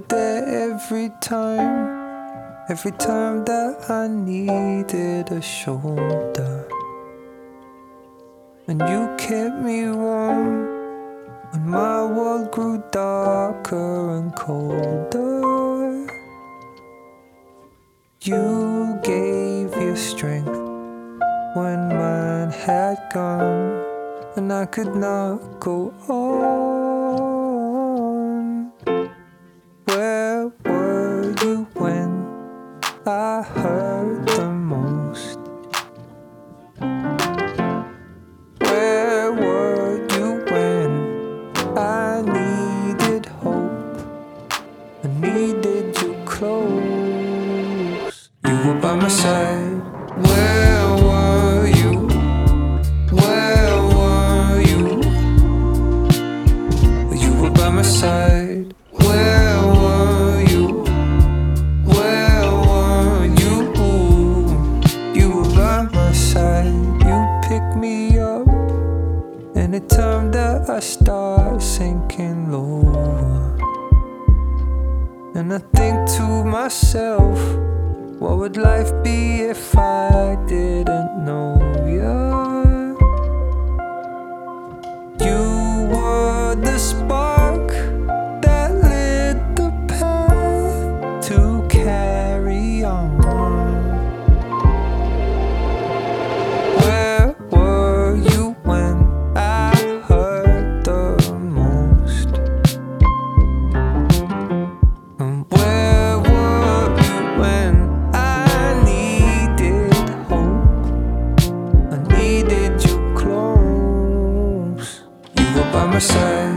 there every time that I needed a shoulder. And you kept me warm when my world grew darker and colder. You gave your strength when mine had gone, and I could not go on. Where were you when I hurt the most? Where were you when I needed hope? I needed you close. You were by my side. Where were you? Where were you? You were by my side. Where were you? Where were you? You were by my side. You picked me up anytime that I start sinking lower. And I think to myself, what would life be if I didn't know ya? You were the spark that lit the path to carry on. Where were you when I hurt the most? And where were you when I needed hope? I needed you close. You were by my side.